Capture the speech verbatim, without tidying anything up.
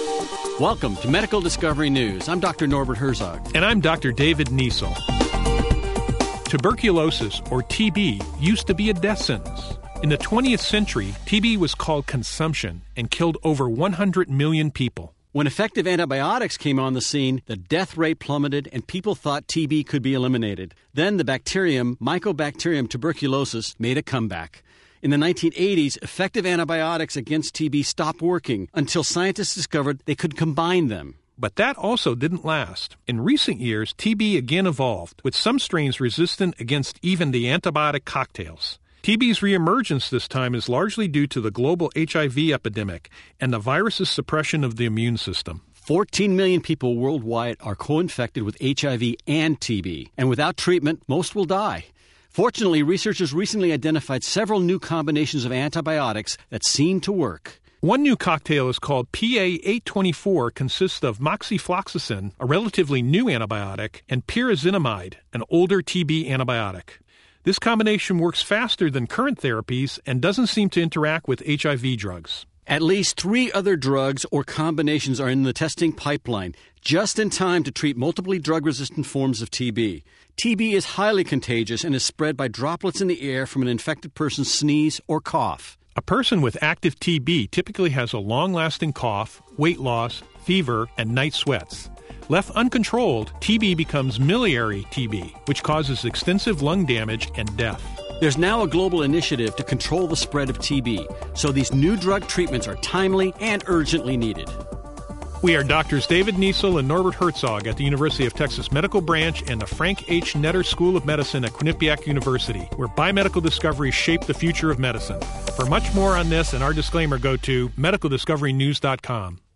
Welcome to Medical Discovery News. I'm Doctor Norbert Herzog. And I'm Doctor David Niesel. Tuberculosis, or T B, used to be a death sentence. In the twentieth century, T B was called consumption and killed over one hundred million people. When effective antibiotics came on the scene, the death rate plummeted and people thought T B could be eliminated. Then the bacterium, Mycobacterium tuberculosis, made a comeback. In the nineteen eighties, effective antibiotics against T B stopped working until scientists discovered they could combine them. But that also didn't last. In recent years, T B again evolved, with some strains resistant against even the antibiotic cocktails. T B's reemergence this time is largely due to the global H I V epidemic and the virus's suppression of the immune system. fourteen million people worldwide are co-infected with H I V and T B, and without treatment, most will die. Fortunately, researchers recently identified several new combinations of antibiotics that seem to work. One new cocktail is called P A eight twenty-four, consists of moxifloxacin, a relatively new antibiotic, and pyrazinamide, an older T B antibiotic. This combination works faster than current therapies and doesn't seem to interact with H I V drugs. At least three other drugs or combinations are in the testing pipeline, just in time to treat multiply drug-resistant forms of T B. T B is highly contagious and is spread by droplets in the air from an infected person's sneeze or cough. A person with active T B typically has a long-lasting cough, weight loss, fever, and night sweats. Left uncontrolled, T B becomes miliary T B, which causes extensive lung damage and death. There's now a global initiative to control the spread of T B, so these new drug treatments are timely and urgently needed. We are Doctors David Niesel and Norbert Herzog at the University of Texas Medical Branch and the Frank H. Netter School of Medicine at Quinnipiac University, where biomedical discoveries shape the future of medicine. For much more on this and our disclaimer, go to medical discovery news dot com.